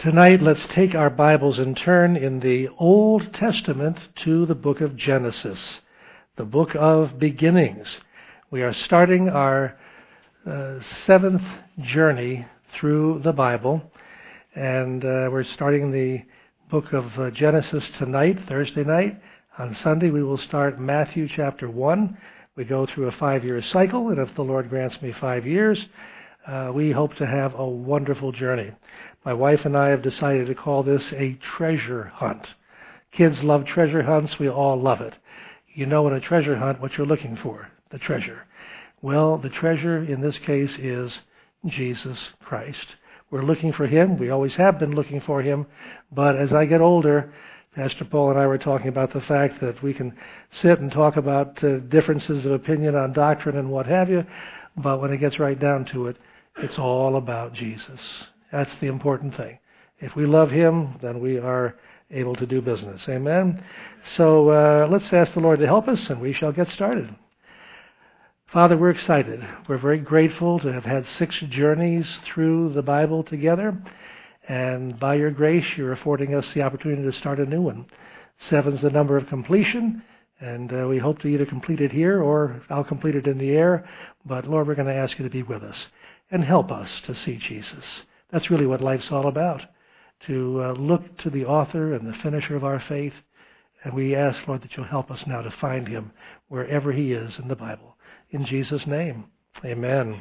Tonight, let's take our Bibles and turn in the Old Testament to the book of Genesis, the book of beginnings. We are starting our seventh journey through the Bible, and we're starting the book of Genesis tonight, Thursday night. On Sunday, we will start Matthew chapter 1. We go through a 5-year cycle, and if the Lord grants me 5 years, we hope to have a wonderful journey. My wife and I have decided to call this a treasure hunt. Kids love treasure hunts. We all love it. You know in a treasure hunt what you're looking for, the treasure. Well, the treasure in this case is Jesus Christ. We're looking for Him. We always have been looking for Him. But as I get older, Pastor Paul and I were talking about the fact that we can sit and talk about differences of opinion on doctrine and what have you, but when it gets right down to it, it's all about Jesus. That's the important thing. If we love Him, then we are able to do business. Amen? So let's ask the Lord to help us, and we shall get started. Father, we're excited. We're very grateful to have had 6 journeys through the Bible together, and by your grace, you're affording us the opportunity to start a new one. 7's the number of completion, and we hope to either complete it here or I'll complete it in the air. But Lord, we're going to ask you to be with us and help us to see Jesus. That's really what life's all about, to look to the author and the finisher of our faith. And we ask, Lord, that you'll help us now to find Him wherever He is in the Bible. In Jesus' name, amen.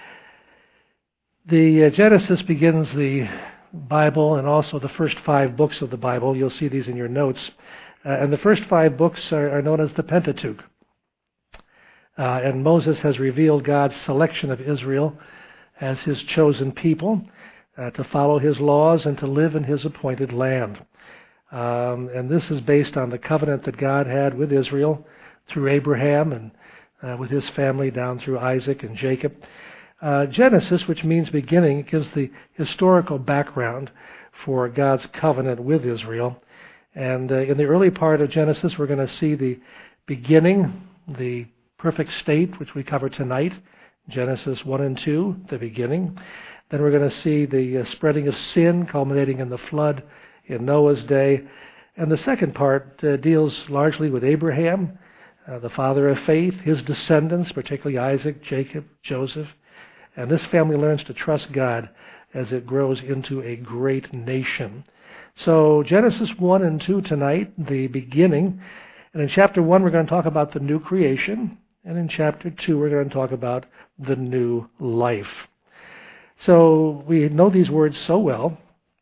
The Genesis begins the Bible and also the first 5 books of the Bible. You'll see these in your notes. And the first 5 books are known as the Pentateuch. And Moses has revealed God's selection of Israel as His chosen people to follow His laws and to live in His appointed land. And this is based on the covenant that God had with Israel through Abraham and with his family down through Isaac and Jacob. Genesis, which means beginning, gives the historical background for God's covenant with Israel. And in the early part of Genesis, we're going to see the beginning, the perfect state, which we cover tonight, Genesis 1 and 2, the beginning. Then we're going to see the spreading of sin, culminating in the flood in Noah's day. And the second part deals largely with Abraham, the father of faith, his descendants, particularly Isaac, Jacob, Joseph. And this family learns to trust God as it grows into a great nation. So Genesis 1 and 2 tonight, the beginning. And in chapter 1, we're going to talk about the new creation. And in chapter 2, we're going to talk about the new life. So we know these words so well.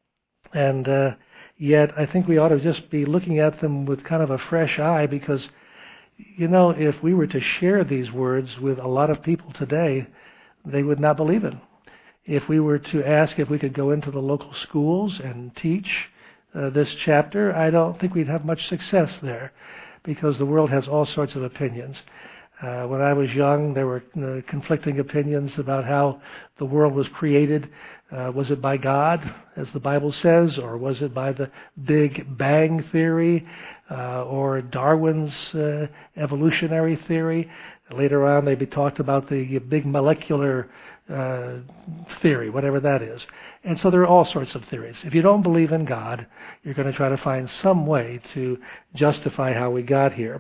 And yet I think we ought to just be looking at them with kind of a fresh eye because, you know, if we were to share these words with a lot of people today, they would not believe it. If we were to ask if we could go into the local schools and teach this chapter, I don't think we'd have much success there because the world has all sorts of opinions. When I was young, there were conflicting opinions about how the world was created. Was it by God, as the Bible says, or was it by the Big Bang Theory or Darwin's evolutionary theory? Later on, they talked about the big molecular theory, whatever that is. And so there are all sorts of theories. If you don't believe in God, you're going to try to find some way to justify how we got here.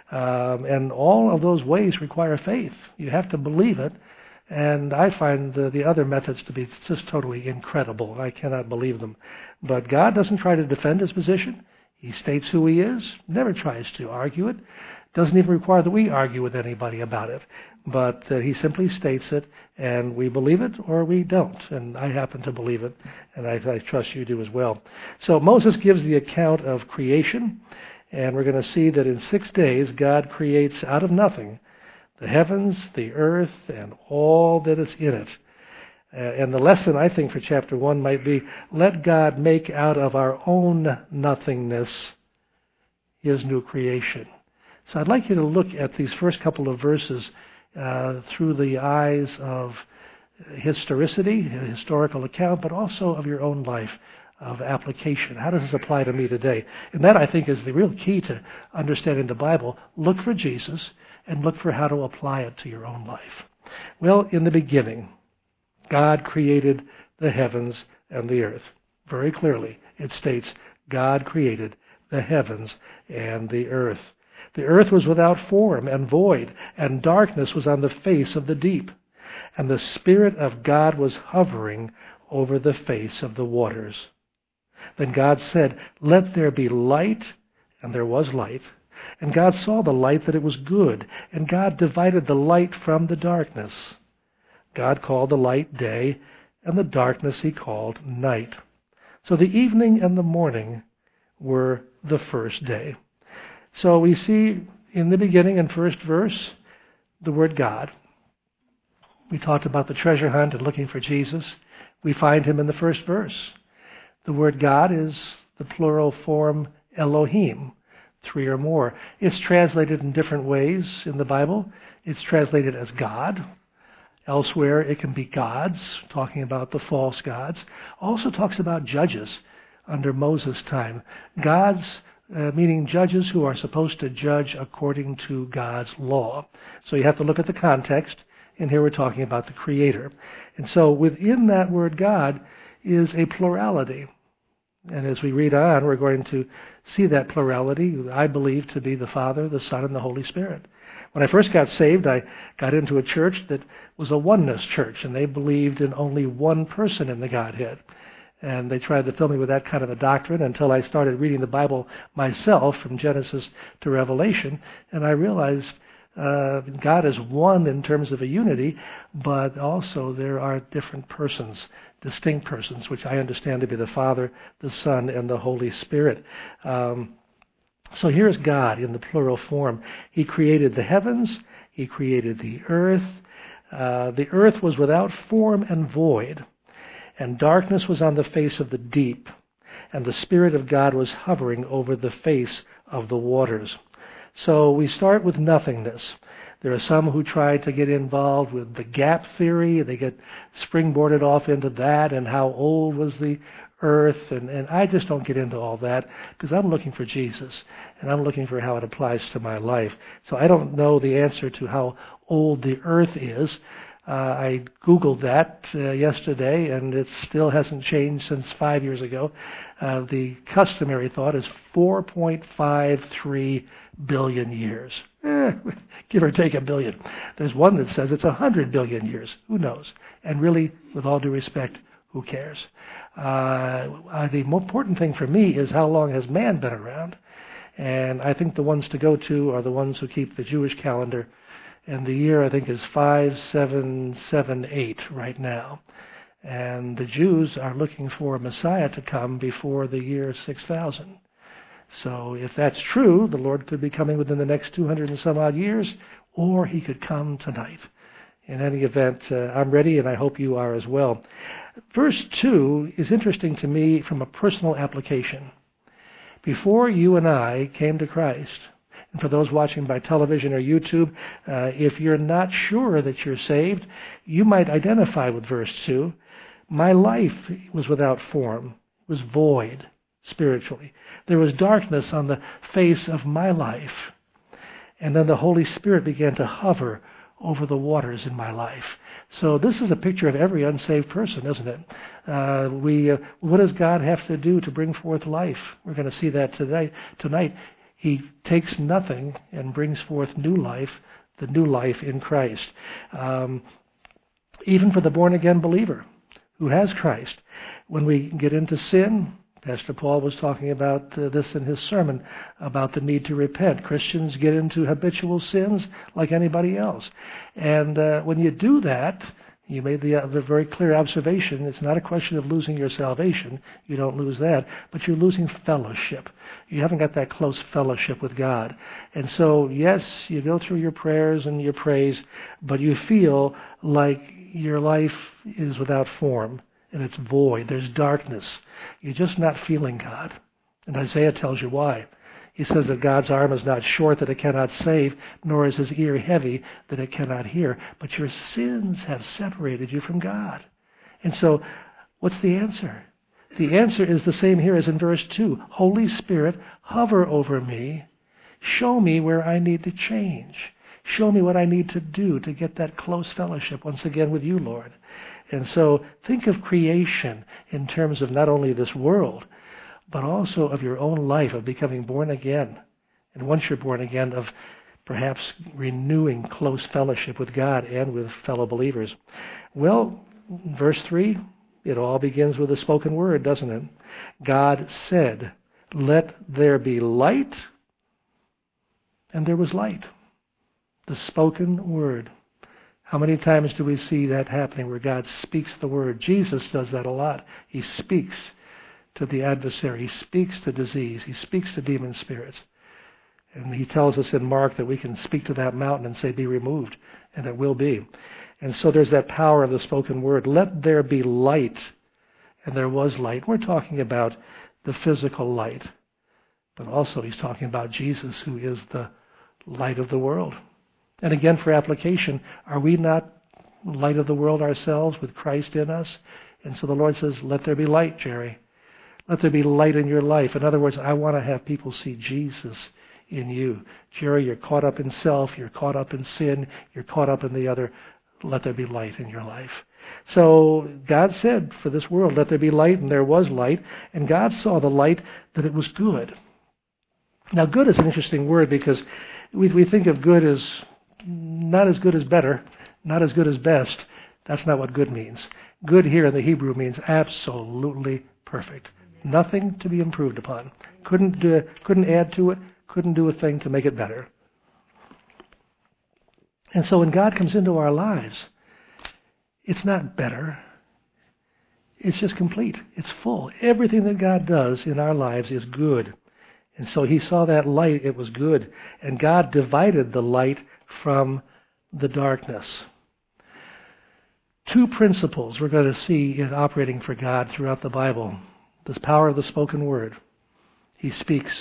And all of those ways require faith. You have to believe it. And I find the other methods to be just totally incredible. I cannot believe them. But God doesn't try to defend His position. He states who He is, never tries to argue it. Doesn't even require that we argue with anybody about it. But He simply states it, and we believe it or we don't. And I happen to believe it, and I trust you do as well. So Moses gives the account of creation, and we're going to see that in 6 days God creates out of nothing the heavens, the earth, and all that is in it. And the lesson, I think, for chapter 1 might be, let God make out of our own nothingness His new creation. So I'd like you to look at these first couple of verses through the eyes of historicity, a historical account, but also of your own life, of application. How does this apply to me today? And that, I think, is the real key to understanding the Bible. Look for Jesus and look for how to apply it to your own life. Well, in the beginning, God created the heavens and the earth. very clearly. It states, God created the heavens and the earth. The earth was without form and void, and darkness was on the face of the deep. And the Spirit of God was hovering over the face of the waters. Then God said, "Let there be light," and there was light. And God saw the light that it was good, and God divided the light from the darkness. God called the light day, and the darkness he called night. So the evening and the morning were the first day. So we see in the beginning, in first verse, the word God. We talked about the treasure hunt and looking for Jesus. We find him in the first verse. The word God is the plural form Elohim, 3 or more. It's translated in different ways in the Bible. It's translated as God. Elsewhere, it can be gods, talking about the false gods. Also talks about judges under Moses' time. Gods, meaning judges who are supposed to judge according to God's law. So you have to look at the context, and here we're talking about the Creator. And so within that word God is a plurality. And as we read on, we're going to see that plurality, I believe, to be the Father, the Son, and the Holy Spirit. When I first got saved, I got into a church that was a oneness church, and they believed in only one person in the Godhead. And they tried to fill me with that kind of a doctrine until I started reading the Bible myself from Genesis to Revelation, and I realized God is one in terms of a unity, but also there are different persons, distinct persons, which I understand to be the Father, the Son, and the Holy Spirit. So here's God in the plural form. He created the heavens. He created the earth. The earth was without form and void, and darkness was on the face of the deep, and the Spirit of God was hovering over the face of the waters. So we start with nothingness. There are some who try to get involved with the gap theory. They get springboarded off into that and how old was the earth. And I just don't get into all that because I'm looking for Jesus, and I'm looking for how it applies to my life. So I don't know the answer to how old the earth is. I Googled that yesterday, and it still hasn't changed since 5 years ago. The customary thought is 4.53 billion years. Give or take a billion. There's one that says it's 100 billion years. Who knows? And really, with all due respect, who cares? The more important thing for me is how long has man been around? And I think the ones to go to are the ones who keep the Jewish calendar. And the year, I think, is 5778 right now. And the Jews are looking for a Messiah to come before the year 6000. So if that's true, the Lord could be coming within the next 200 and some odd years, or he could come tonight. In any event, I'm ready, and I hope you are as well. Verse 2 is interesting to me from a personal application. Before you and I came to Christ, and for those watching by television or YouTube, if you're not sure that you're saved, you might identify with verse 2. My life was without form, was void spiritually. There was darkness on the face of my life. And then the Holy Spirit began to hover over the waters in my life. So this is a picture of every unsaved person, isn't it? What does God have to do to bring forth life? We're going to see that tonight. He takes nothing and brings forth new life, the new life in Christ. Even for the born-again believer who has Christ, when we get into sin, Pastor Paul was talking about this in his sermon, about the need to repent. Christians get into habitual sins like anybody else. And when you do that, you made the very clear observation, it's not a question of losing your salvation. You don't lose that. But you're losing fellowship. You haven't got that close fellowship with God. And so, yes, you go through your prayers and your praise, but you feel like your life is without form and it's void. There's darkness. You're just not feeling God. And Isaiah tells you why. He says that God's arm is not short that it cannot save, nor is his ear heavy that it cannot hear. But your sins have separated you from God. And so, what's the answer? The answer is the same here as in verse 2. Holy Spirit, hover over me. Show me where I need to change. Show me what I need to do to get that close fellowship once again with you, Lord. And so think of creation in terms of not only this world, but also of your own life, of becoming born again. And once you're born again, of perhaps renewing close fellowship with God and with fellow believers. Well, verse 3, it all begins with a spoken word, doesn't it? God said, "Let there be light," and there was light. The spoken word. How many times do we see that happening where God speaks the word? Jesus does that a lot. He speaks to the adversary. He speaks to disease. He speaks to demon spirits. And he tells us in Mark that we can speak to that mountain and say, "Be removed," and it will be. And so there's that power of the spoken word. Let there be light. And there was light. We're talking about the physical light. But also he's talking about Jesus, who is the light of the world. And again, for application, are we not light of the world ourselves with Christ in us? And so the Lord says, let there be light, Jerry. Let there be light in your life. In other words, I want to have people see Jesus in you. Jerry, you're caught up in self. You're caught up in sin. You're caught up in the other. Let there be light in your life. So God said for this world, let there be light, and there was light. And God saw the light that it was good. Now, good is an interesting word because we think of good as not as good as better, not as good as best. That's not what good means. Good here in the Hebrew means absolutely perfect. Nothing to be improved upon. Couldn't add to it, couldn't do a thing to make it better. And so when God comes into our lives, it's not better. It's just complete. It's full. Everything that God does in our lives is good. And so he saw that light, it was good. And God divided the light from the darkness. Two principles we're going to see in operating for God throughout the Bible. This power of the spoken word. He speaks.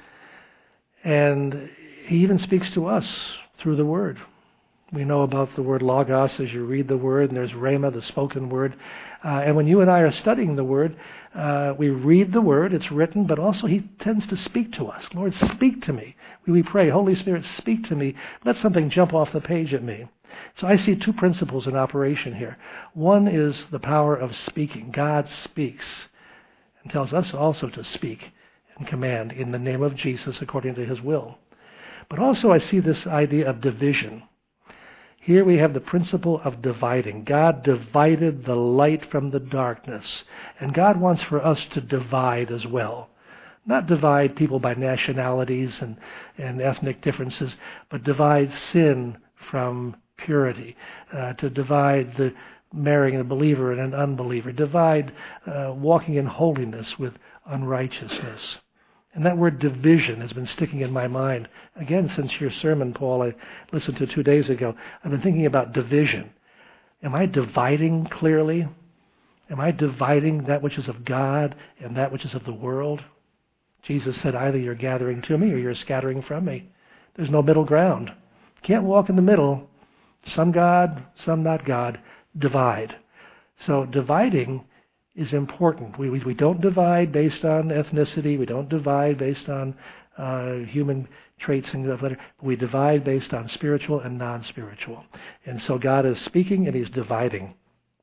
And he even speaks to us through the word. We know about the word logos as you read the word, and there's rhema, the spoken word. And when you and I are studying the word, we read the word, it's written, but also he tends to speak to us. Lord, speak to me. We pray, Holy Spirit, speak to me. Let something jump off the page at me. So I see two principles in operation here. One is the power of speaking. God speaks and tells us also to speak and command in the name of Jesus according to his will. But also I see this idea of division. Here we have the principle of dividing. God divided the light from the darkness. And God wants for us to divide as well. Not divide people by nationalities and ethnic differences, but divide sin from purity. To divide the marrying a believer and an unbeliever. Divide walking in holiness with unrighteousness. And that word division has been sticking in my mind. Again, since your sermon, Paul, I listened to 2 days ago, I've been thinking about division. Am I dividing clearly? Am I dividing that which is of God and that which is of the world? Jesus said, either you're gathering to me or you're scattering from me. There's no middle ground. Can't walk in the middle. Some God, some not God. Divide. So dividing is important. We don't divide based on ethnicity. We don't divide based on human traits and whatever. We divide based on spiritual and non-spiritual. And so God is speaking and he's dividing.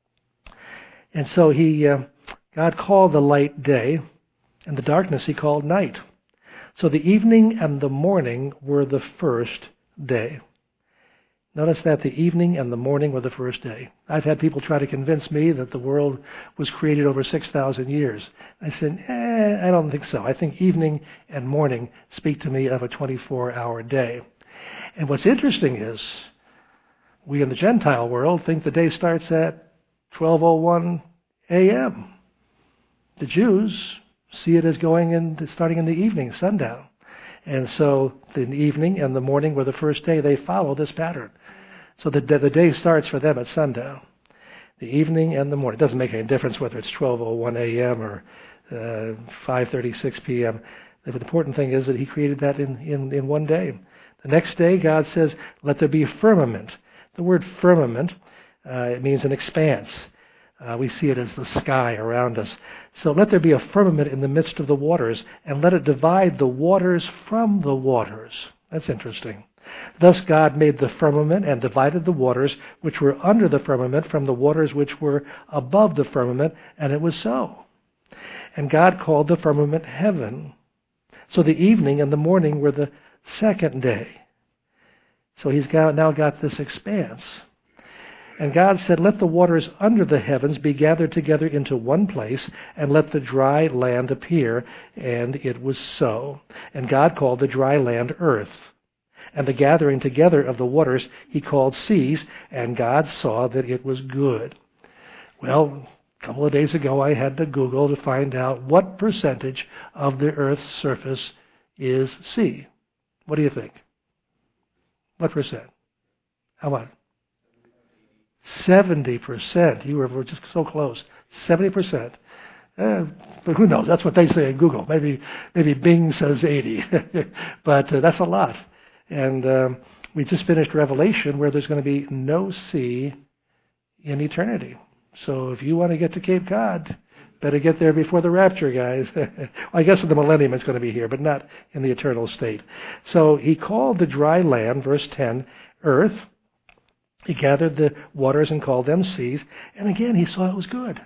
And so God called the light day, and the darkness he called night. So the evening and the morning were the first day. Notice that the evening and the morning were the first day. I've had people try to convince me that the world was created over 6,000 years. I said, I don't think so. I think evening and morning speak to me of a 24-hour day. And what's interesting is, we in the Gentile world think the day starts at 12:01 a.m. The Jews see it as starting in the evening, sundown. And so the evening and the morning were the first day. They follow this pattern. So the day starts for them at sundown. The evening and the morning. It doesn't make any difference whether it's 12:01 a.m. or 5:36 p.m. The important thing is that he created that in one day. The next day, God says, let there be a firmament. The word firmament, it means an expanse. We see it as the sky around us. So let there be a firmament in the midst of the waters, and let it divide the waters from the waters. That's interesting. Thus God made the firmament and divided the waters which were under the firmament from the waters which were above the firmament, and it was so. And God called the firmament heaven. So the evening and the morning were the second day. So he's now got this expanse. And God said, let the waters under the heavens be gathered together into one place, and let the dry land appear. And it was so. And God called the dry land earth. And the gathering together of the waters he called seas, and God saw that it was good. Well, a couple of days ago I had to Google to find out what percentage of the earth's surface is sea. What do you think? What percent? How much? 70%. You were just so close. 70%. But who knows? That's what they say in Google. Maybe Bing says 80. But that's a lot. And we just finished Revelation, where there's going to be no sea in eternity. So if you want to get to Cape Cod, better get there before the rapture, guys. I guess in the millennium it's going to be here, but not in the eternal state. So he called the dry land, verse 10, earth. He gathered the waters and called them seas. And again, he saw it was good.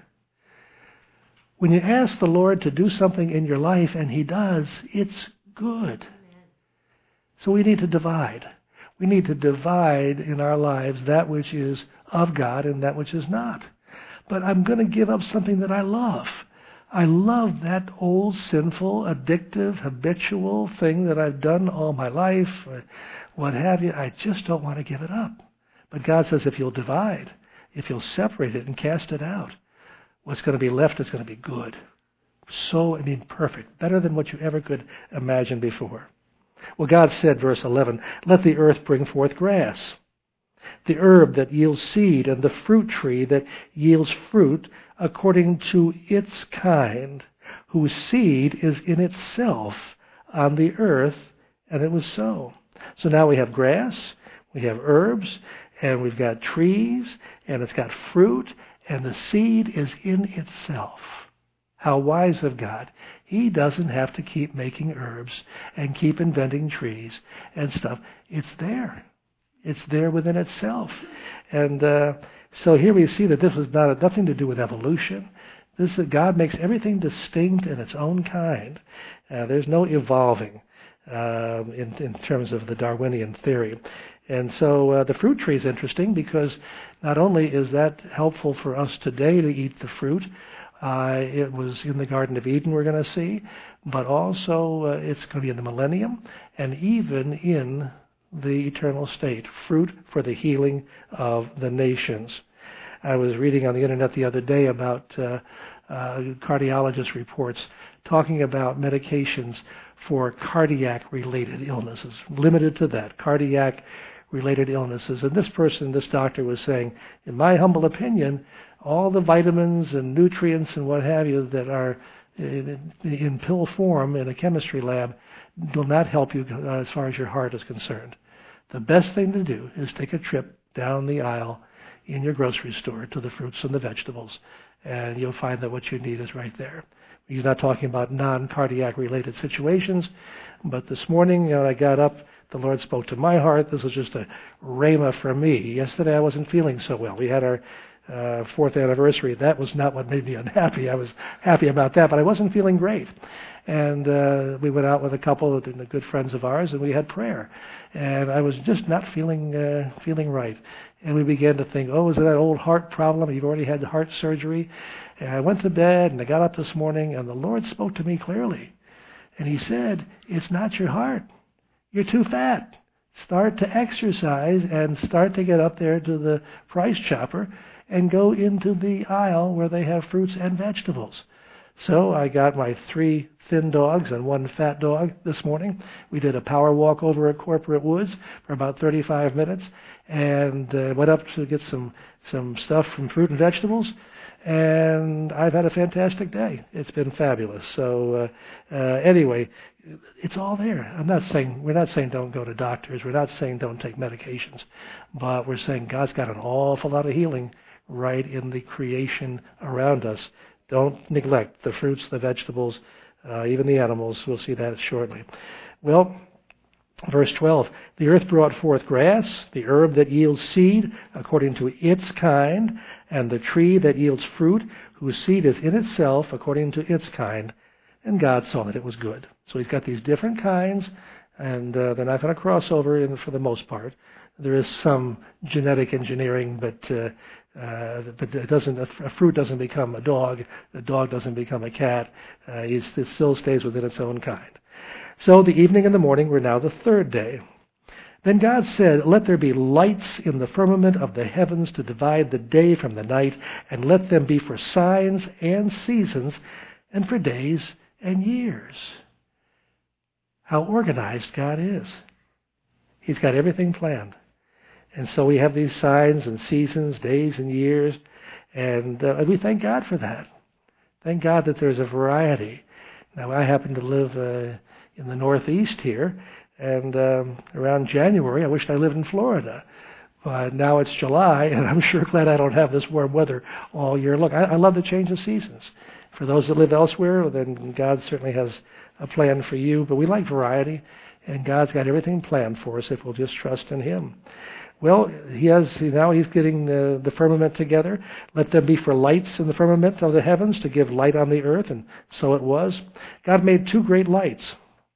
When you ask the Lord to do something in your life, and he does, it's good. So we need to divide. We need to divide in our lives that which is of God and that which is not. But I'm going to give up something that I love. I love that old, sinful, addictive, habitual thing that I've done all my life, or what have you. I just don't want to give it up. But God says if you'll divide, if you'll separate it and cast it out, what's going to be left is going to be good. So, perfect. Better than what you ever could imagine before. Well, God said, verse 11, let the earth bring forth grass, the herb that yields seed, and the fruit tree that yields fruit according to its kind, whose seed is in itself on the earth. And it was so. So now we have grass, we have herbs, and we've got trees, and it's got fruit, and the seed is in itself. How wise of God. He doesn't have to keep making herbs and keep inventing trees and stuff. It's there. It's there within itself. And so here we see that this was nothing to do with evolution. God makes everything distinct in its own kind. There's no evolving in terms of the Darwinian theory. And so the fruit tree is interesting because not only is that helpful for us today to eat the fruit, it was in the Garden of Eden we're going to see, but also it's going to be in the millennium and even in the eternal state, fruit for the healing of the nations. I was reading on the internet the other day about cardiologist reports talking about medications for cardiac-related illnesses, limited to that, cardiac-related illnesses. And this doctor was saying, in my humble opinion, all the vitamins and nutrients and what have you that are in pill form in a chemistry lab will not help you as far as your heart is concerned. The best thing to do is take a trip down the aisle in your grocery store to the fruits and the vegetables, and you'll find that what you need is right there. He's not talking about non-cardiac related situations, but this morning, I got up, the Lord spoke to my heart. This was just a rhema for me. Yesterday I wasn't feeling so well. We had our 4th anniversary. That was not what made me unhappy. I was happy about that, but I wasn't feeling great. And we went out with a couple of good friends of ours, and we had prayer. And I was just not feeling right. And we began to think, is it that old heart problem? You've already had heart surgery. And I went to bed, and I got up this morning, and the Lord spoke to me clearly. And he said, it's not your heart. You're too fat. Start to exercise and start to get up there to the price chopper and go into the aisle where they have fruits and vegetables. So I got my 3 thin dogs and 1 fat dog this morning. We did a power walk over at Corporate Woods for about 35 minutes and went up to get some stuff from fruit and vegetables. And I've had a fantastic day. It's been fabulous. So anyway, it's all there. We're not saying don't go to doctors. We're not saying don't take medications. But we're saying God's got an awful lot of healing right in the creation around us. Don't neglect the fruits, the vegetables, even the animals. We'll see that shortly. Well, Verse 12, the earth brought forth grass, the herb that yields seed according to its kind, and the tree that yields fruit, whose seed is in itself according to its kind. And God saw that it was good. So he's got these different kinds, and they're not going to cross over for the most part. There is some genetic engineering, but it doesn't. A fruit doesn't become a dog doesn't become a cat. It still stays within its own kind. So the evening and the morning were now the third day. Then God said, let there be lights in the firmament of the heavens to divide the day from the night, and let them be for signs and seasons, and for days and years. How organized God is. He's got everything planned. And so we have these signs and seasons, days and years, and we thank God for that. Thank God that there's a variety. Now, I happen to live in the Northeast here, and around January, I wished I lived in Florida. But now it's July, and I'm sure glad I don't have this warm weather all year long. I love the change of seasons. For those that live elsewhere, then God certainly has a plan for you. But we like variety, and God's got everything planned for us if we'll just trust in Him. Well, now he's getting the firmament together. Let them be for lights in the firmament of the heavens to give light on the earth, and so it was. God made two great lights.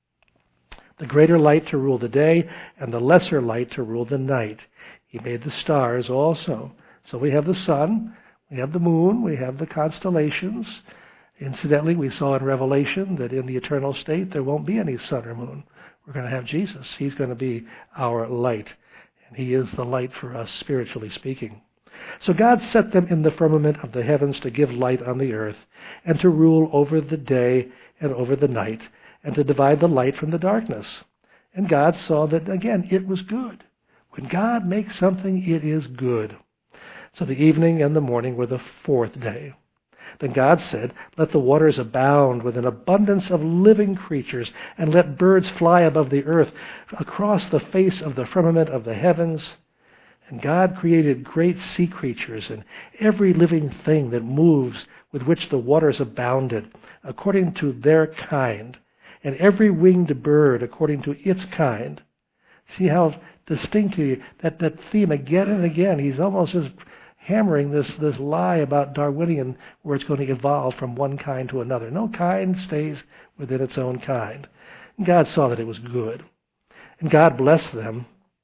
The greater light to rule the day, and the lesser light to rule the night. He made the stars also. So we have the sun, we have the moon, we have the constellations. Incidentally, we saw in Revelation that in the eternal state there won't be any sun or moon. We're going to have Jesus. He's going to be our light. And He is the light for us, spiritually speaking. So God set them in the firmament of the heavens to give light on the earth, and to rule over the day and over the night, and to divide the light from the darkness. And God saw that, again, it was good. When God makes something, it is good. So the evening and the morning were the fourth day. Then God said, let the waters abound with an abundance of living creatures, and let birds fly above the earth across the face of the firmament of the heavens. And God created great sea creatures and every living thing that moves, with which the waters abounded, according to their kind, and every winged bird according to its kind. See how distinctly that theme again and again. He's almost just hammering this lie about Darwinian, where it's going to evolve from one kind to another. No, kind stays within its own kind. And God saw that it was good. And God blessed them,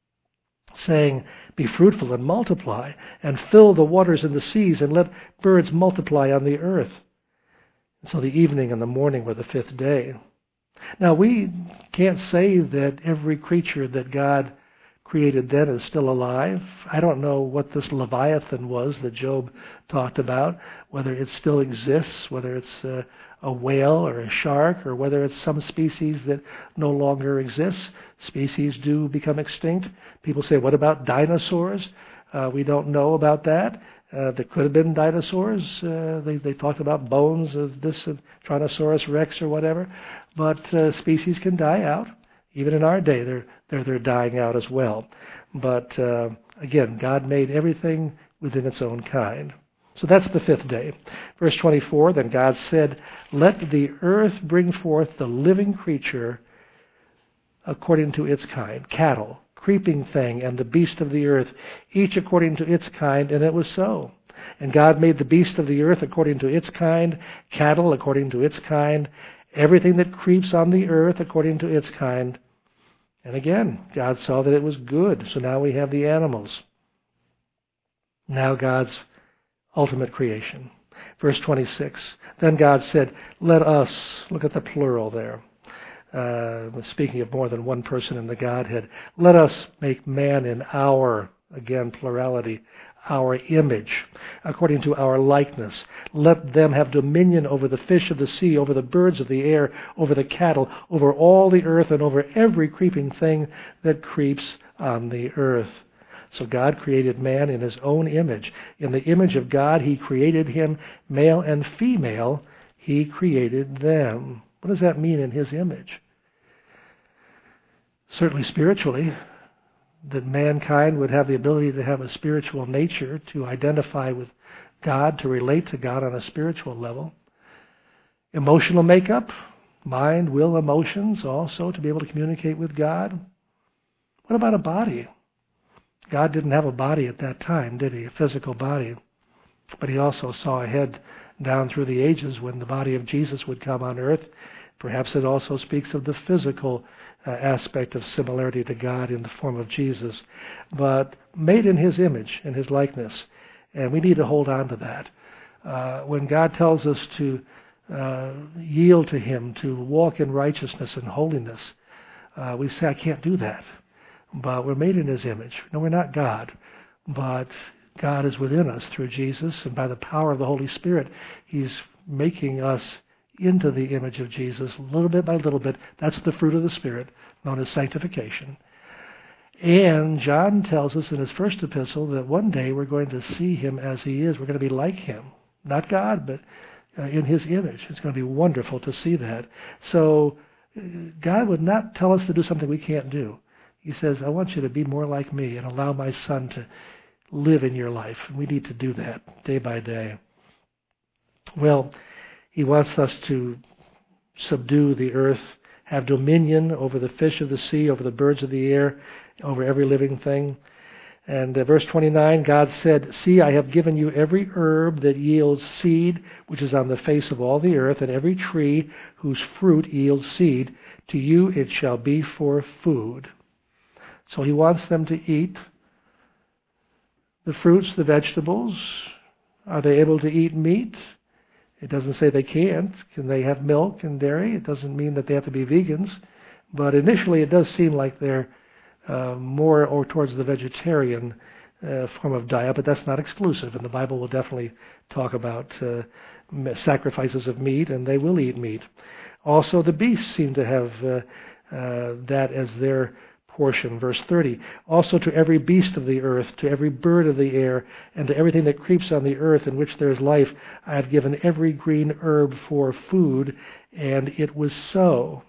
saying, be fruitful and multiply, and fill the waters and the seas, and let birds multiply on the earth. And so the evening and the morning were the fifth day. Now, we can't say that every creature that God created then is still alive. I don't know what this Leviathan was that Job talked about, whether it still exists, whether it's a whale or a shark, or whether it's some species that no longer exists. Species do become extinct. People say, what about dinosaurs? We don't know about that. There could have been dinosaurs. They talked about bones of this Tyrannosaurus rex or whatever. But species can die out. Even in our day, they're dying out as well. But again, God made everything within its own kind. So that's the fifth day. Verse 24, then God said, let the earth bring forth the living creature according to its kind, cattle, creeping thing, and the beast of the earth, each according to its kind, and it was so. And God made the beast of the earth according to its kind, cattle according to its kind, everything that creeps on the earth according to its kind. And again, God saw that it was good. So now we have the animals. Now God's ultimate creation. Verse 26, then God said, let us, look at the plural there. Speaking of more than one person in the Godhead, let us make man in our, again, plurality, our image, according to our likeness. Let them have dominion over the fish of the sea, over the birds of the air, over the cattle, over all the earth, and over every creeping thing that creeps on the earth. So God created man in His own image. In the image of God, He created him, male and female, He created them. What does that mean, in His image? Certainly spiritually, that mankind would have the ability to have a spiritual nature, to identify with God, to relate to God on a spiritual level. Emotional makeup, mind, will, emotions, also to be able to communicate with God. What about a body? God didn't have a body at that time, did he? A physical body. But he also saw ahead down through the ages when the body of Jesus would come on earth. Perhaps it also speaks of the physical aspect of similarity to God in the form of Jesus, but made in his image, in his likeness. And we need to hold on to that. When God tells us to yield to him, to walk in righteousness and holiness, we say, I can't do that. But we're made in his image. No, we're not God, but God is within us through Jesus, and by the power of the Holy Spirit, he's making us into the image of Jesus little bit by little bit. That's the fruit of the Spirit, known as sanctification. And John tells us in his first epistle that one day we're going to see him as he is. We're going to be like him. Not God, but in his image. It's going to be wonderful to see that. So God would not tell us to do something we can't do. He says, I want you to be more like me and allow my Son to live in your life. And we need to do that day by day. Well, he wants us to subdue the earth, have dominion over the fish of the sea, over the birds of the air, over every living thing. And verse 29, God said, See, I have given you every herb that yields seed, which is on the face of all the earth, and every tree whose fruit yields seed. To you it shall be for food. So he wants them to eat the fruits, the vegetables. Are they able to eat meat? It doesn't say they can't. Can they have milk and dairy? It doesn't mean that they have to be vegans. But initially it does seem like they're more or towards the vegetarian form of diet, but that's not exclusive. And the Bible will definitely talk about sacrifices of meat, and they will eat meat. Also, the beasts seem to have that as their portion. Verse 30, also to every beast of the earth, to every bird of the air, and to everything that creeps on the earth in which there is life, I have given every green herb for food, and it was so.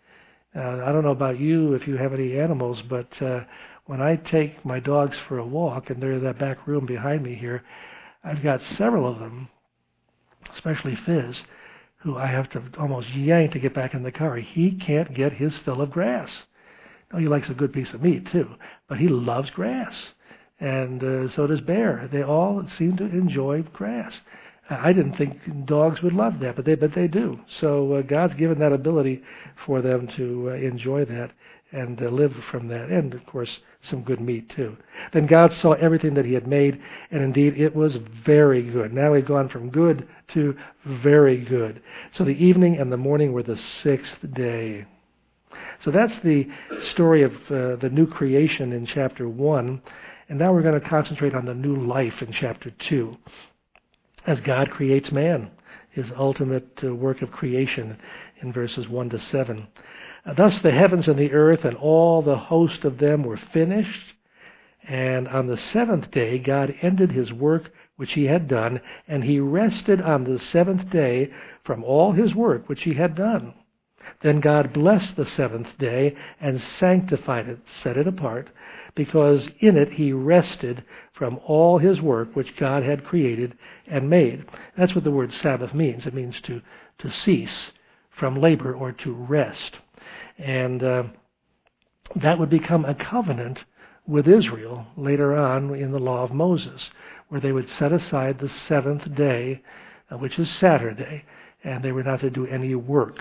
I don't know about you if you have any animals, but when I take my dogs for a walk, and they're in that back room behind me here, I've got several of them, especially Fizz, who I have to almost yank to get back in the car. He can't get his fill of grass. Now, he likes a good piece of meat, too, but he loves grass. And so does Bear. They all seem to enjoy grass. I didn't think dogs would love that, but they do. So God's given that ability for them to enjoy that and live from that. And, of course, some good meat, too. Then God saw everything that he had made, and indeed it was very good. Now we've gone from good to very good. So the evening and the morning were the sixth day. So that's the story of the new creation in chapter 1. And now we're going to concentrate on the new life in chapter 2. As God creates man, his ultimate work of creation in verses 1 to 7. Thus the heavens and the earth and all the host of them were finished. And on the seventh day God ended his work which he had done, and he rested on the seventh day from all his work which he had done. Then God blessed the seventh day and sanctified it, set it apart, because in it he rested from all his work which God had created and made. That's what the word Sabbath means. It means to cease from labor or to rest. And that would become a covenant with Israel later on in the law of Moses, where they would set aside the seventh day, which is Saturday, and they were not to do any work.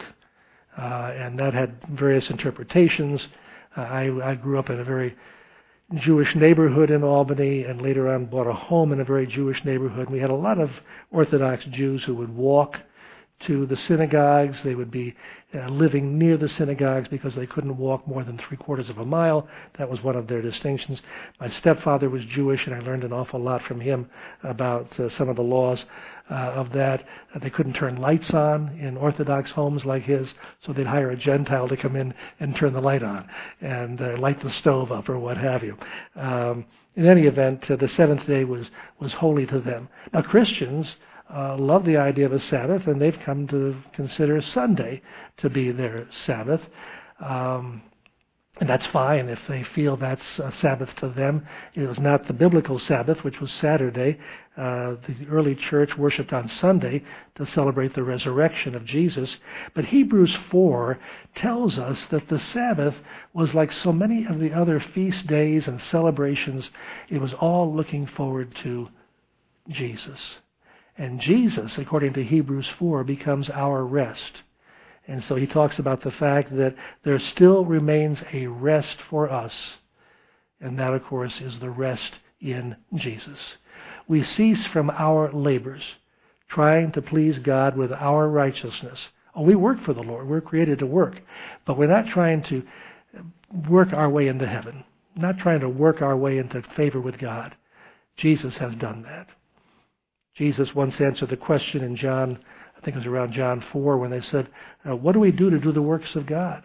And that had various interpretations. I grew up in a very Jewish neighborhood in Albany, and later on bought a home in a very Jewish neighborhood. We had a lot of Orthodox Jews who would walk to the synagogues. They would be living near the synagogues because they couldn't walk more than 3/4 of a mile. That was one of their distinctions. My stepfather was Jewish, and I learned an awful lot from him about some of the laws of that. They couldn't turn lights on in Orthodox homes like his, so they'd hire a Gentile to come in and turn the light on and light the stove up or what have you. In any event, the seventh day was holy to them. Now, Christians love the idea of a Sabbath, and they've come to consider Sunday to be their Sabbath. And that's fine if they feel that's a Sabbath to them. It was not the biblical Sabbath, which was Saturday. The early church worshipped on Sunday to celebrate the resurrection of Jesus. But Hebrews 4 tells us that the Sabbath was like so many of the other feast days and celebrations. It was all looking forward to Jesus. And Jesus, according to Hebrews 4, becomes our rest. And so he talks about the fact that there still remains a rest for us. And that, of course, is the rest in Jesus. We cease from our labors, trying to please God with our righteousness. Oh, we work for the Lord. We're created to work. But we're not trying to work our way into heaven, not trying to work our way into favor with God. Jesus has done that. Jesus once answered the question in John, I think it was around John 4, when they said, what do we do to do the works of God?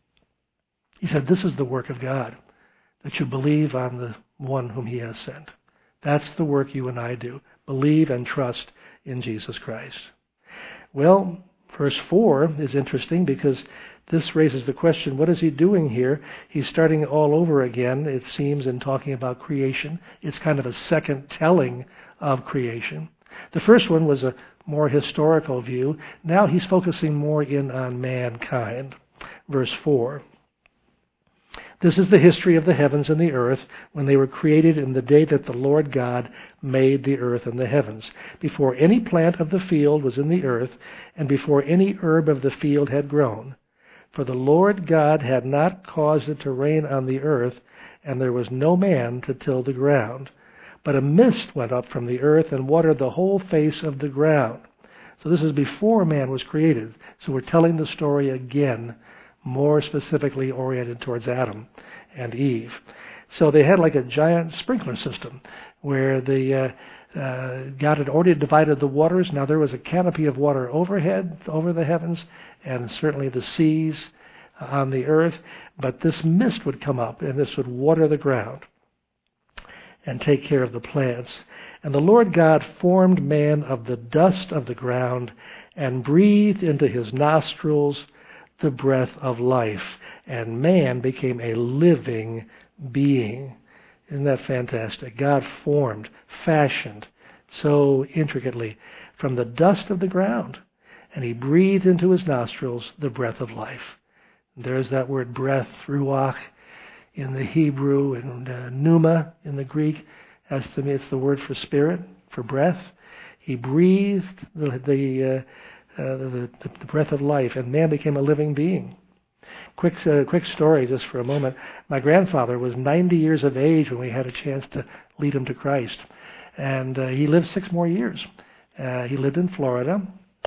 He said, this is the work of God, that you believe on the one whom he has sent. That's the work you and I do. Believe and trust in Jesus Christ. Well, verse 4 is interesting because this raises the question, what is he doing here? He's starting all over again, it seems, in talking about creation. It's kind of a second telling of creation. The first one was a more historical view. Now he's focusing more in on mankind. Verse 4. This is the history of the heavens and the earth when they were created in the day that the Lord God made the earth and the heavens, before any plant of the field was in the earth, and before any herb of the field had grown. For the Lord God had not caused it to rain on the earth, and there was no man to till the ground. But a mist went up from the earth and watered the whole face of the ground. So this is before man was created. So we're telling the story again, more specifically oriented towards Adam and Eve. So they had like a giant sprinkler system where God had already divided the waters. Now there was a canopy of water overhead, over the heavens, and certainly the seas on the earth. But this mist would come up, and this would water the ground and take care of the plants. And the Lord God formed man of the dust of the ground and breathed into his nostrils the breath of life. And man became a living being. Isn't that fantastic? God formed, fashioned so intricately from the dust of the ground. And he breathed into his nostrils the breath of life. And there's that word breath, ruach, in the Hebrew, and pneuma in the Greek. As to me, it's the word for spirit, for breath. He breathed the breath of life, and man became a living being. Quick story, just for a moment. My grandfather was 90 years of age when we had a chance to lead him to Christ, and he lived 6 more years. He lived in Florida.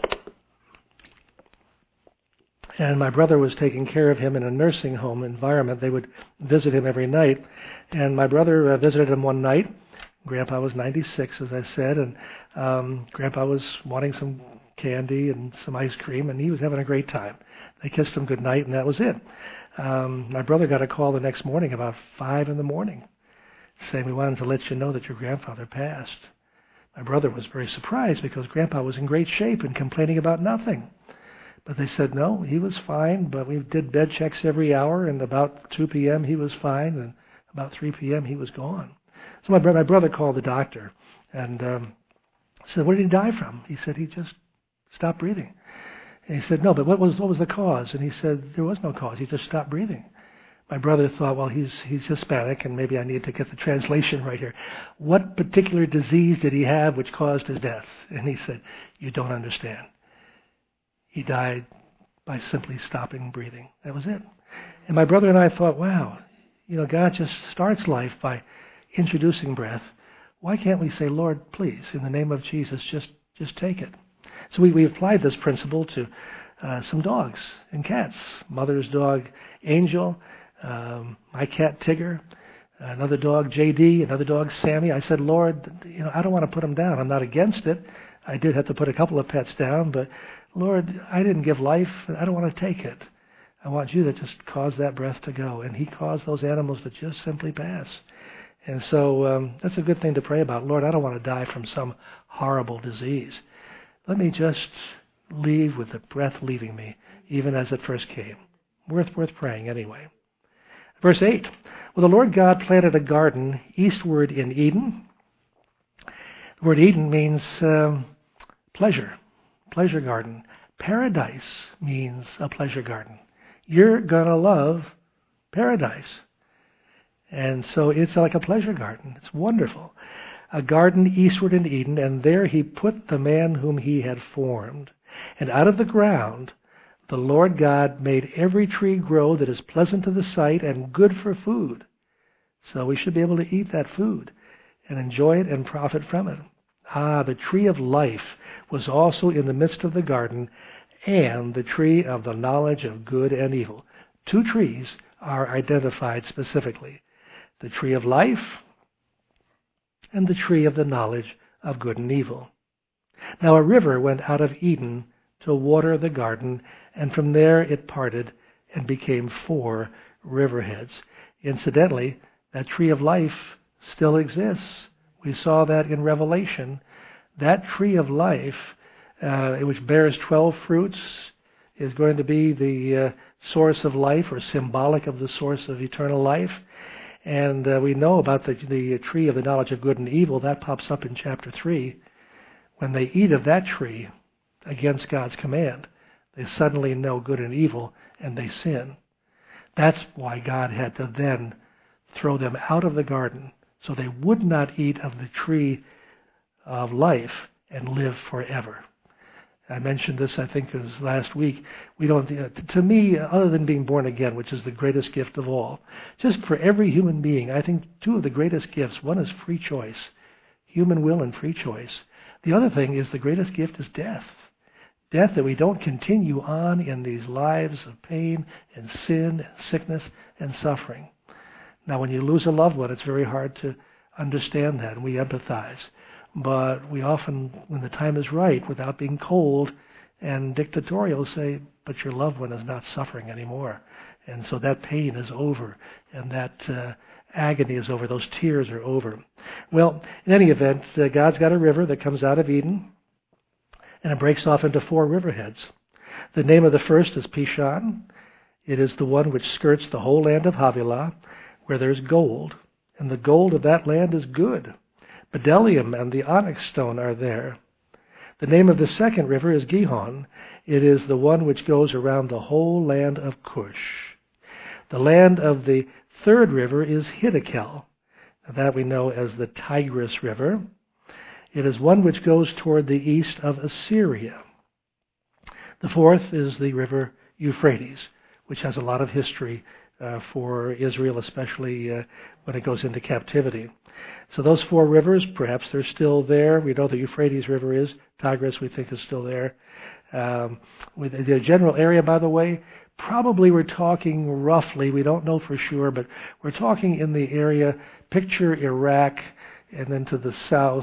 And my brother was taking care of him in a nursing home environment. They would visit him every night. And my brother visited him one night. Grandpa was 96, as I said, and Grandpa was wanting some candy and some ice cream, and he was having a great time. They kissed him goodnight, and that was it. My brother got a call the next morning about 5 in the morning saying, we wanted to let you know that your grandfather passed. My brother was very surprised because Grandpa was in great shape and complaining about nothing. But they said, no, he was fine, but we did bed checks every hour, and about 2 p.m. he was fine, and about 3 p.m. he was gone. So my brother called the doctor and said, what did he die from? He said, he just stopped breathing. And he said, no, but what was the cause? And he said, there was no cause. He just stopped breathing. My brother thought, well, he's Hispanic, and maybe I need to get the translation right here. What particular disease did he have which caused his death? And he said, you don't understand. He died by simply stopping breathing. That was it. And my brother and I thought, wow, God just starts life by introducing breath. Why can't we say, Lord, please, in the name of Jesus, just take it? So we applied this principle to some dogs and cats. Mother's dog, Angel, my cat, Tigger, another dog, JD, another dog, Sammy. I said, Lord, I don't want to put them down. I'm not against it. I did have to put a couple of pets down, but Lord, I didn't give life. I don't want to take it. I want you to just cause that breath to go. And he caused those animals to just simply pass. And so that's a good thing to pray about. Lord, I don't want to die from some horrible disease. Let me just leave with the breath leaving me, even as it first came. Worth praying anyway. Verse 8. Well, the Lord God planted a garden eastward in Eden. The word Eden means pleasure garden. Paradise means a pleasure garden. You're going to love paradise. And so it's like a pleasure garden. It's wonderful. A garden eastward in Eden, and there he put the man whom he had formed. And out of the ground the Lord God made every tree grow that is pleasant to the sight and good for food. So we should be able to eat that food and enjoy it and profit from it. The tree of life was also in the midst of the garden, and the tree of the knowledge of good and evil. Two trees are identified specifically. The tree of life and the tree of the knowledge of good and evil. Now a river went out of Eden to water the garden, and from there it parted and became 4 riverheads. Incidentally, that tree of life still exists. We saw that in Revelation. That tree of life, which bears 12 fruits, is going to be the source of life, or symbolic of the source of eternal life. And we know about the tree of the knowledge of good and evil. That pops up in chapter 3. When they eat of that tree against God's command, they suddenly know good and evil, and they sin. That's why God had to then throw them out of the garden, so they would not eat of the tree of life and live forever. I mentioned this, I think it was last week. We don't, to me, other than being born again, which is the greatest gift of all, just for every human being, I think 2 of the greatest gifts. One is free choice, human will and free choice. The other thing is the greatest gift is death. Death, that we don't continue on in these lives of pain and sin and sickness and suffering. Now, when you lose a loved one, it's very hard to understand that, and we empathize. But we often, when the time is right, without being cold and dictatorial, say, but your loved one is not suffering anymore. And so that pain is over, and that agony is over. Those tears are over. Well, in any event, God's got a river that comes out of Eden, and it breaks off into 4 riverheads. The name of the first is Pishon. It is the one which skirts the whole land of Havilah, where there's gold, and the gold of that land is good. Bdellium and the onyx stone are there. The name of the second river is Gihon. It is the one which goes around the whole land of Cush. The land of the third river is Hiddekel. That we know as the Tigris River. It is one which goes toward the east of Assyria. The fourth is the river Euphrates, which has a lot of history for Israel, especially when it goes into captivity. So those 4 rivers, perhaps they're still there. We know the Euphrates River is. Tigris, we think, is still there. With the general area, by the way, probably we're talking roughly, we don't know for sure, but we're talking in the area, picture Iraq, and then to the south,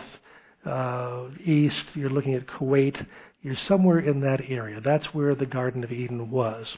east, you're looking at Kuwait. You're somewhere in that area. That's where the Garden of Eden was.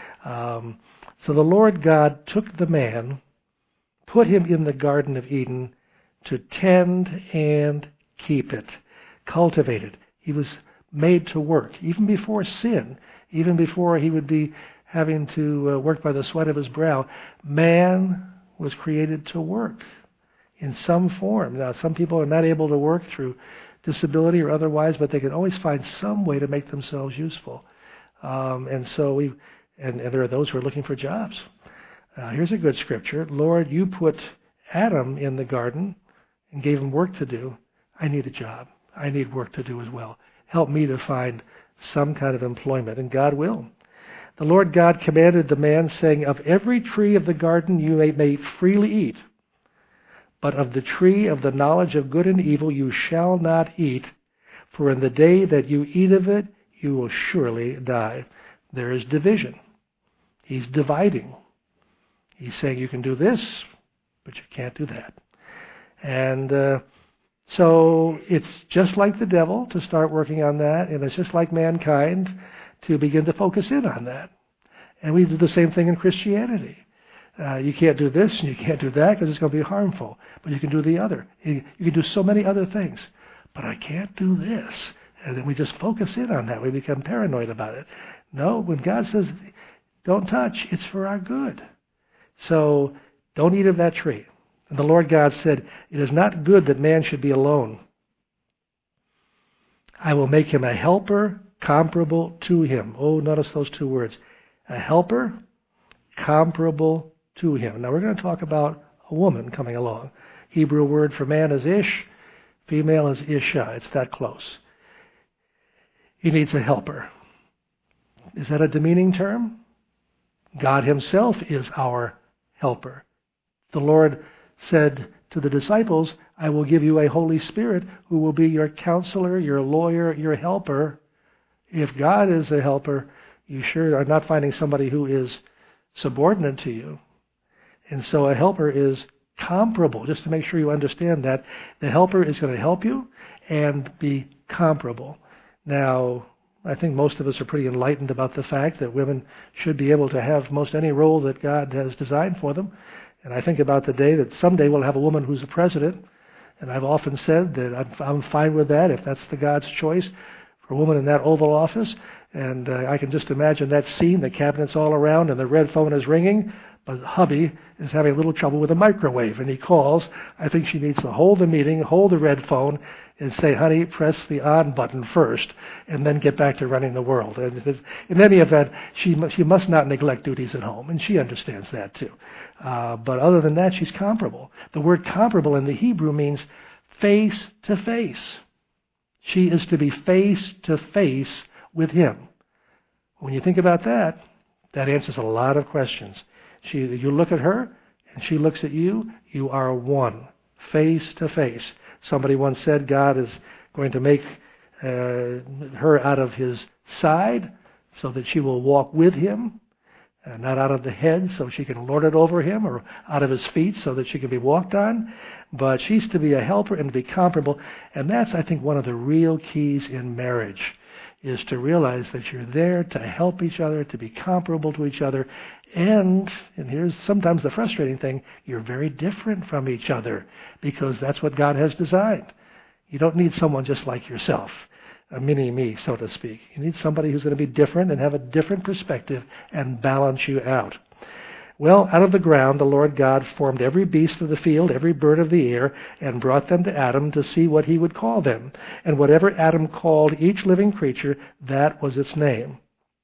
So the Lord God took the man, put him in the Garden of Eden to tend and keep it, cultivate it. He was made to work, even before sin, even before he would be having to work by the sweat of his brow. Man was created to work in some form. Now, some people are not able to work through disability or otherwise, but they can always find some way to make themselves useful. And there are those who are looking for jobs. Here's a good scripture. Lord, you put Adam in the garden and gave him work to do. I need a job. I need work to do as well. Help me to find some kind of employment, and God will. The Lord God commanded the man, saying, of every tree of the garden you may freely eat, but of the tree of the knowledge of good and evil you shall not eat, for in the day that you eat of it, you will surely die. There is division. He's dividing. He's saying you can do this, but you can't do that. And so it's just like the devil to start working on that, and it's just like mankind to begin to focus in on that. And we do the same thing in Christianity. You can't do this and you can't do that because it's going to be harmful. But you can do the other. You can do so many other things. But I can't do this. And then we just focus in on that. We become paranoid about it. No, when God says, don't touch, it's for our good. So don't eat of that tree. And the Lord God said, it is not good that man should be alone. I will make him a helper comparable to him. Oh, notice those two words. A helper comparable to him. Now we're going to talk about a woman coming along. Hebrew word for man is ish. Female is isha. It's that close. He needs a helper. Is that a demeaning term? God himself is our helper. The Lord said to the disciples, I will give you a Holy Spirit who will be your counselor, your lawyer, your helper. If God is a helper, you sure are not finding somebody who is subordinate to you. And so a helper is comparable. Just to make sure you understand that, the helper is going to help you and be comparable. Now, I think most of us are pretty enlightened about the fact that women should be able to have most any role that God has designed for them. And I think about the day that someday we'll have a woman who's a president. And I've often said that I'm fine with that if that's the God's choice for a woman in that Oval Office. And I can just imagine that scene, the cabinet's all around and the red phone is ringing, but hubby is having a little trouble with a microwave. And he calls. I think she needs to hold the meeting, hold the red phone, and say, honey, press the on button first, and then get back to running the world. And in any event, she must not neglect duties at home, and she understands that too. But other than that, she's comparable. The word comparable in the Hebrew means face to face. She is to be face to face with him. When you think about that, that answers a lot of questions. You look at her, and she looks at you. You are one, face to face. Somebody once said God is going to make her out of his side so that she will walk with him, not out of the head so she can lord it over him, or out of his feet so that she can be walked on. But she's to be a helper and to be comparable. And that's, I think, one of the real keys in marriage, is to realize that you're there to help each other, to be comparable to each other. And here's sometimes the frustrating thing, you're very different from each other, because that's what God has designed. You don't need someone just like yourself, a mini-me, so to speak. You need somebody who's going to be different and have a different perspective and balance you out. Well, out of the ground the Lord God formed every beast of the field, every bird of the air, and brought them to Adam to see what he would call them. And whatever Adam called each living creature, that was its name.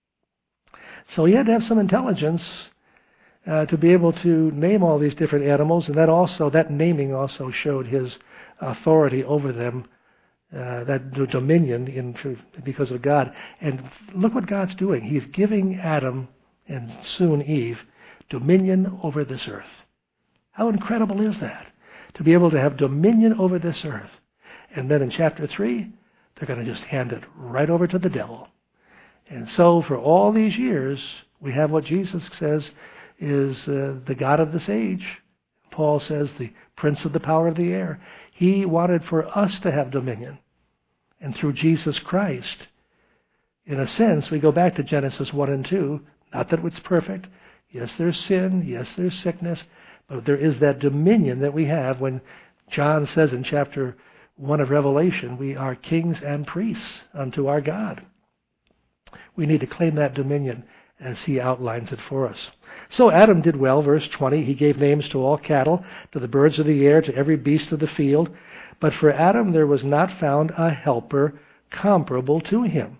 So he had to have some intelligence to be able to name all these different animals, and that naming also showed his authority over them, that dominion because of God. And look what God's doing. He's giving Adam and soon Eve dominion over this earth. How incredible is that? To be able to have dominion over this earth. And then in chapter 3, they're going to just hand it right over to the devil. And so for all these years, we have what Jesus says is the God of this age. Paul says the prince of the power of the air. He wanted for us to have dominion. And through Jesus Christ, in a sense, we go back to Genesis 1 and 2. Not that it's perfect. Yes, there's sin. Yes, there's sickness. But there is that dominion that we have when John says in chapter 1 of Revelation, we are kings and priests unto our God. We need to claim that dominion as he outlines it for us. So Adam did well, verse 20. He gave names to all cattle, to the birds of the air, to every beast of the field. But for Adam there was not found a helper comparable to him.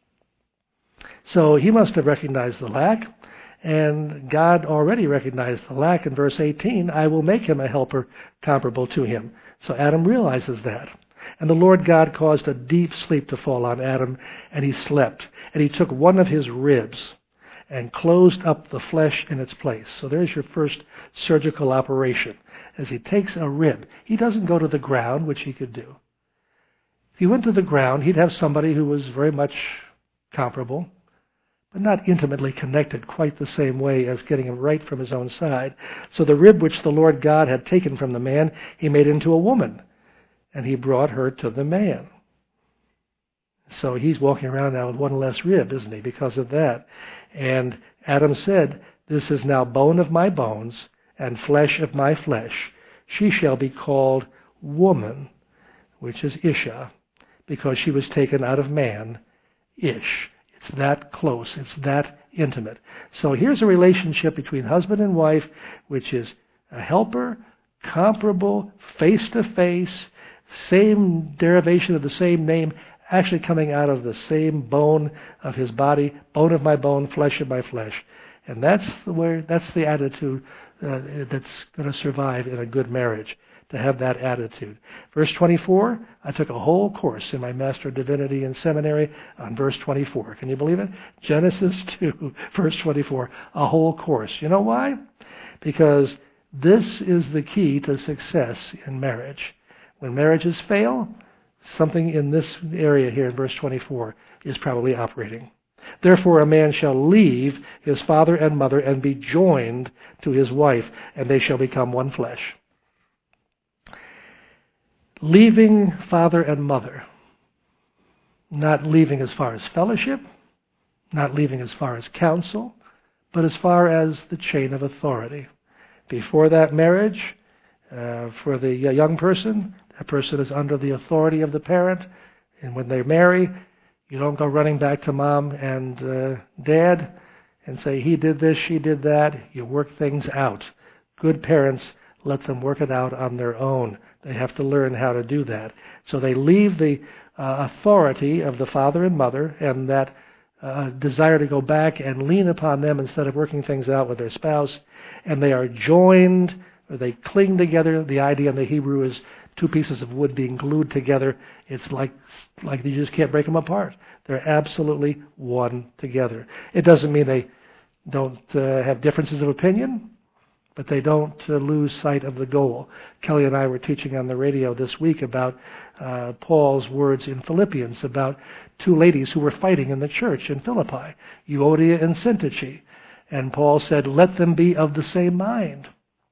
So he must have recognized the lack, and God already recognized the lack in verse 18. I will make him a helper comparable to him. So Adam realizes that. And the Lord God caused a deep sleep to fall on Adam, and he slept. And he took one of his ribs and closed up the flesh in its place. So there's your first surgical operation. As he takes a rib, he doesn't go to the ground, which he could do. If he went to the ground, he'd have somebody who was very much comparable, but not intimately connected quite the same way as getting him right from his own side. So the rib which the Lord God had taken from the man, he made into a woman, and he brought her to the man. So he's walking around now with one less rib, isn't he, because of that. And Adam said, this is now bone of my bones and flesh of my flesh. She shall be called woman, which is Isha, because she was taken out of man, Ish. It's that close. It's that intimate. So here's a relationship between husband and wife, which is a helper, comparable, face-to-face, same derivation of the same name, actually coming out of the same bone of his body, bone of my bone, flesh of my flesh. And that's the attitude that's going to survive in a good marriage, to have that attitude. Verse 24, I took a whole course in my Master of Divinity in seminary on verse 24. Can you believe it? Genesis 2, verse 24, a whole course. You know why? Because this is the key to success in marriage. When marriages fail, something in this area here in verse 24 is probably operating. Therefore a man shall leave his father and mother and be joined to his wife, and they shall become one flesh. Leaving father and mother. Not leaving as far as fellowship, not leaving as far as counsel, but as far as the chain of authority. Before that marriage, for the young person, that person is under the authority of the parent, and when they marry, you don't go running back to mom and dad and say, he did this, she did that. You work things out. Good parents let them work it out on their own. They have to learn how to do that. So they leave the authority of the father and mother and that desire to go back and lean upon them instead of working things out with their spouse, and they are joined, or they cling together. The idea in the Hebrew is two pieces of wood being glued together. It's like you just can't break them apart. They're absolutely one together. It doesn't mean they don't have differences of opinion, but they don't lose sight of the goal. Kelly and I were teaching on the radio this week about Paul's words in Philippians about two ladies who were fighting in the church in Philippi, Euodia and Syntyche. And Paul said, let them be of the same mind.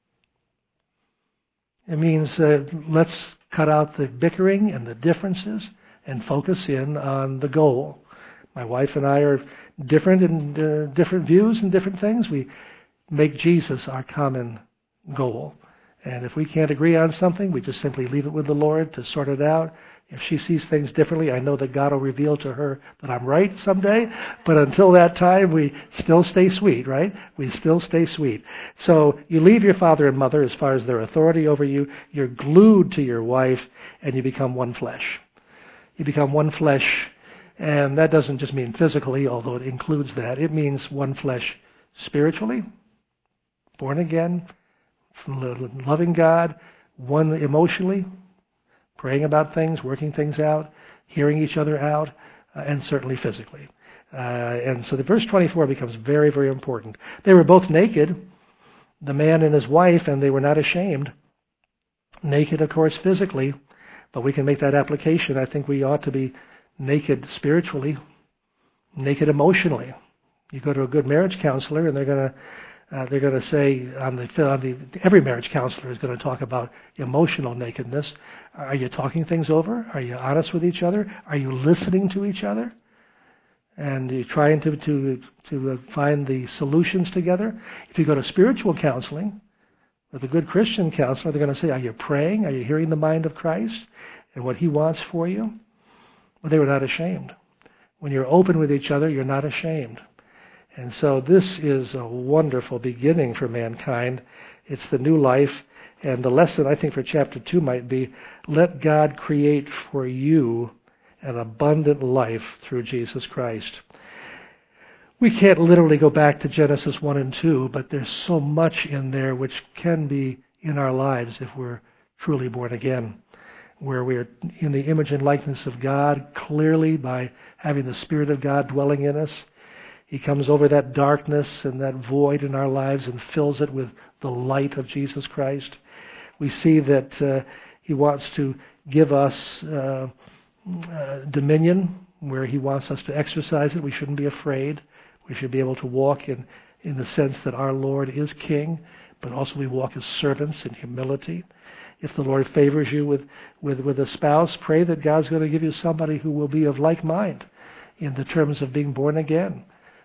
It means let's cut out the bickering and the differences and focus in on the goal. My wife and I are different in different views and different things. We make Jesus our common goal. And if we can't agree on something, we just simply leave it with the Lord to sort it out. If she sees things differently, I know that God will reveal to her that I'm right someday. But until that time, we still stay sweet, right? We still stay sweet. So you leave your father and mother as far as their authority over you. You're glued to your wife, and you become one flesh. You become one flesh, and that doesn't just mean physically, although it includes that. It means one flesh spiritually, born again, loving God, one emotionally, praying about things, working things out, hearing each other out, and certainly physically. And so the verse 24 becomes very, very important. They were both naked, the man and his wife, and they were not ashamed. Naked, of course, physically, but we can make that application. I think we ought to be naked spiritually, naked emotionally. You go to a good marriage counselor, and they're going to say every marriage counselor is going to talk about emotional nakedness. Are you talking things over? Are you honest with each other? Are you listening to each other? And you're trying to find the solutions together. If you go to spiritual counseling with a good Christian counselor, they're going to say, are you praying? Are you hearing the mind of Christ and what He wants for you? Well, they were not ashamed. When you're open with each other, you're not ashamed. And so this is a wonderful beginning for mankind. It's the new life. And the lesson, I think, for chapter 2 might be, let God create for you an abundant life through Jesus Christ. We can't literally go back to Genesis 1 and 2, but there's so much in there which can be in our lives if we're truly born again, where we're in the image and likeness of God clearly by having the Spirit of God dwelling in us. He comes over that darkness and that void in our lives and fills it with the light of Jesus Christ. We see that He wants to give us dominion where He wants us to exercise it. We shouldn't be afraid. We should be able to walk in the sense that our Lord is King, but also we walk as servants in humility. If the Lord favors you with a spouse, pray that God's going to give you somebody who will be of like mind in the terms of being born again.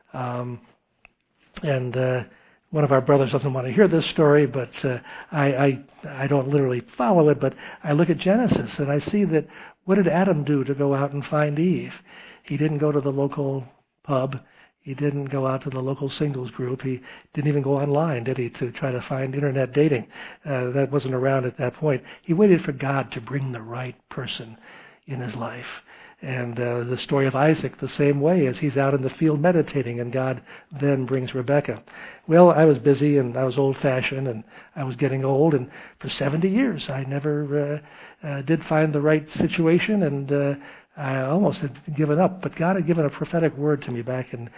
One of our brothers doesn't want to hear this story, but I don't literally follow it, but I look at Genesis and I see that what did Adam do to go out and find Eve? He didn't go to the local pub. He didn't go out to the local singles group. He didn't even go online, did he, to try to find internet dating. That wasn't around at that point. He waited for God to bring the right person in his life. And the story of Isaac, the same way, as he's out in the field meditating, and God then brings Rebekah. Well, I was busy, and I was old-fashioned, and I was getting old, and for 70 years I never did find the right situation, and I almost had given up. But God had given a prophetic word to me back in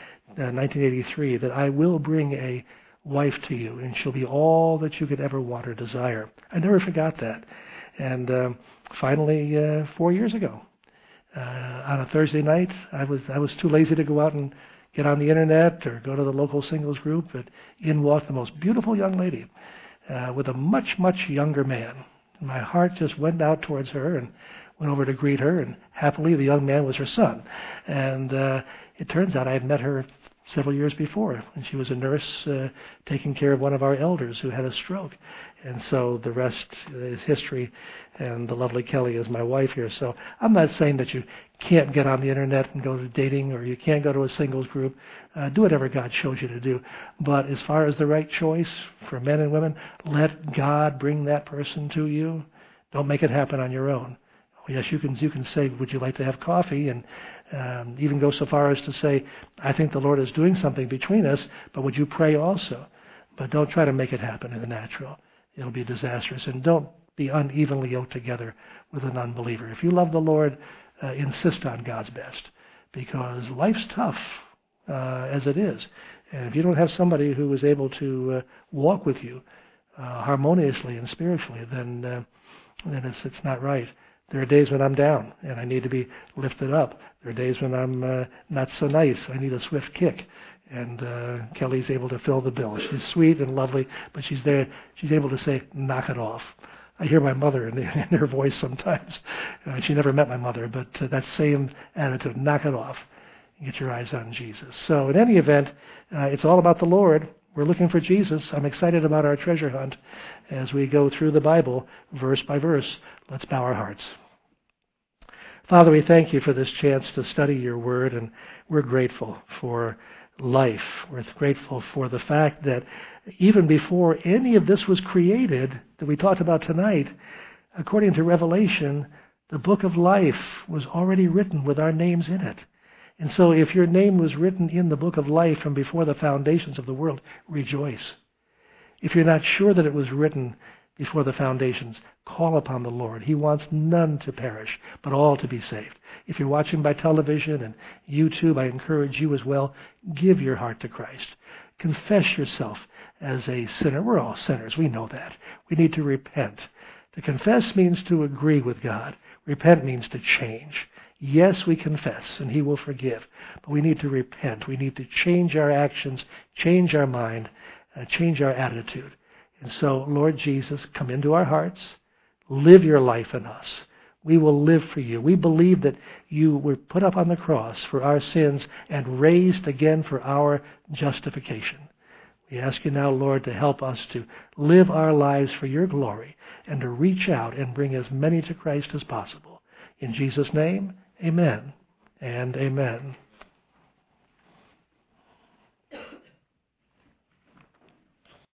1983 that I will bring a wife to you, and she'll be all that you could ever want or desire. I never forgot that. And finally, 4 years ago, on a Thursday night, I was too lazy to go out and get on the internet or go to the local singles group, but in walked the most beautiful young lady with a much, much younger man. My heart just went out towards her and went over to greet her, and happily the young man was her son. And it turns out I had met her several years before, and she was a nurse taking care of one of our elders who had a stroke. And so the rest is history, and the lovely Kelly is my wife here. So I'm not saying that you can't get on the internet and go to dating, or you can't go to a singles group. Do whatever God shows you to do. But as far as the right choice for men and women, let God bring that person to you. Don't make it happen on your own. Yes, you can say, would you like to have coffee? And even go so far as to say, I think the Lord is doing something between us, but would you pray also? But don't try to make it happen in the natural. It'll be disastrous. And don't be unevenly yoked together with an unbeliever. If you love the Lord, insist on God's best, because life's tough as it is. And if you don't have somebody who is able to walk with you harmoniously and spiritually, then it's not right. There are days when I'm down and I need to be lifted up. There are days when I'm not so nice. I need a swift kick. And Kelly's able to fill the bill. She's sweet and lovely, but she's there. She's able to say, knock it off. I hear my mother in her voice sometimes. She never met my mother, but that same attitude, knock it off. Get your eyes on Jesus. So in any event, it's all about the Lord. We're looking for Jesus. I'm excited about our treasure hunt as we go through the Bible, verse by verse. Let's bow our hearts. Father, we thank you for this chance to study your word, and we're grateful for life. We're grateful for the fact that even before any of this was created that we talked about tonight, according to Revelation, the book of life was already written with our names in it. And so if your name was written in the book of life from before the foundations of the world, rejoice. If you're not sure that it was written before the foundations, call upon the Lord. He wants none to perish, but all to be saved. If you're watching by television and YouTube, I encourage you as well, give your heart to Christ. Confess yourself as a sinner. We're all sinners. We know that. We need to repent. To confess means to agree with God. Repent means to change. Yes, we confess, and He will forgive. But we need to repent. We need to change our actions, change our mind, change our attitude. And so, Lord Jesus, come into our hearts. Live your life in us. We will live for you. We believe that you were put up on the cross for our sins and raised again for our justification. We ask you now, Lord, to help us to live our lives for your glory and to reach out and bring as many to Christ as possible. In Jesus' name, amen and amen.